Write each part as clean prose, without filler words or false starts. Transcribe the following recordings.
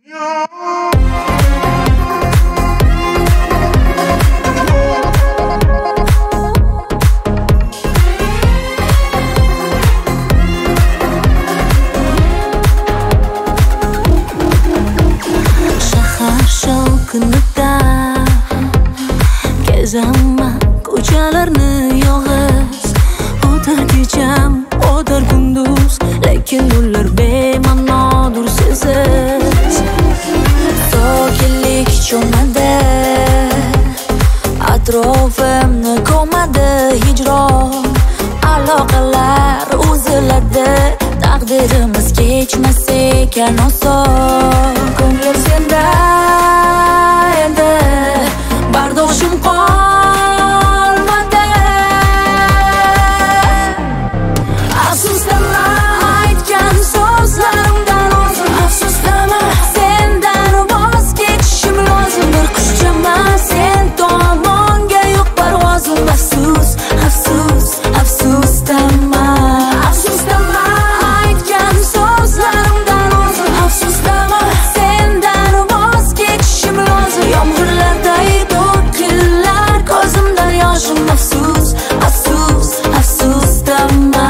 Shahar shovqinida kezaman ko'chalarni yolg'iz. O'tar kecham, o'tar kunduz, lekin ular bema'nodir siz. Sokinlik cho'madi, atrofimni ko'madi hijron. Aloqalar uziladi, taqdirimiz kechmas ekan oson. Ko'nglim senda endi, bardoshim qolmadi. Afsusdama aytgan so'zlarimdan o'zim, afsusdama sendan voz kechishim lozim. Bir qushchaman sen tomonga yo'q parvozim. Afsus, afsus, afsusdama, afsusdama aytgan so'zlarimdan o'zim, afsusdama sendan voz kechishim lozim. Yomg'irlarday to'kilar ko'zimdan yoshim. Afsus, afsus, afsusdama.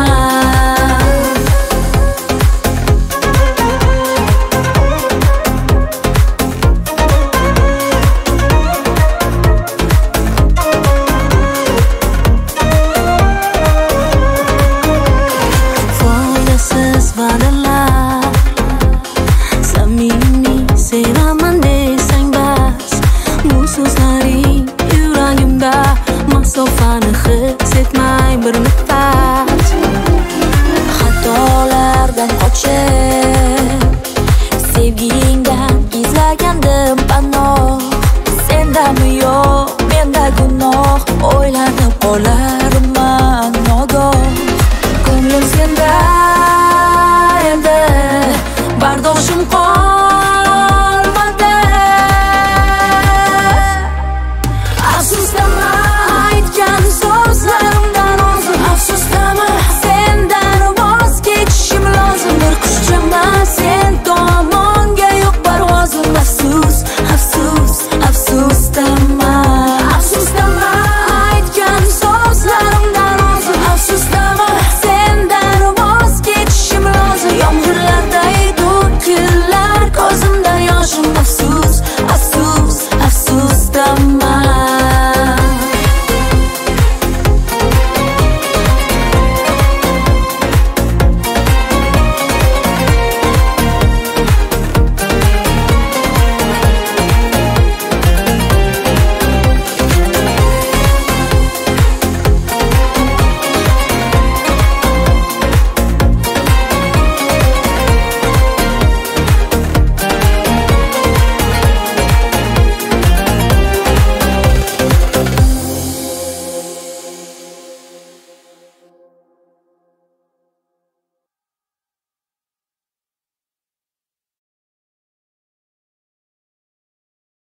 Foydasiz va'dalar, samimiy sevaman desang bas. Bu so'zlaring yuragimda masofani his etmay bir nafas. Xatolardan qochib, sevgingdan izlagandim panoh. Sendami yo'q, menda gunoh, o'ylanib qolarman nogoh. Ko'nglim senda endi, bardoshim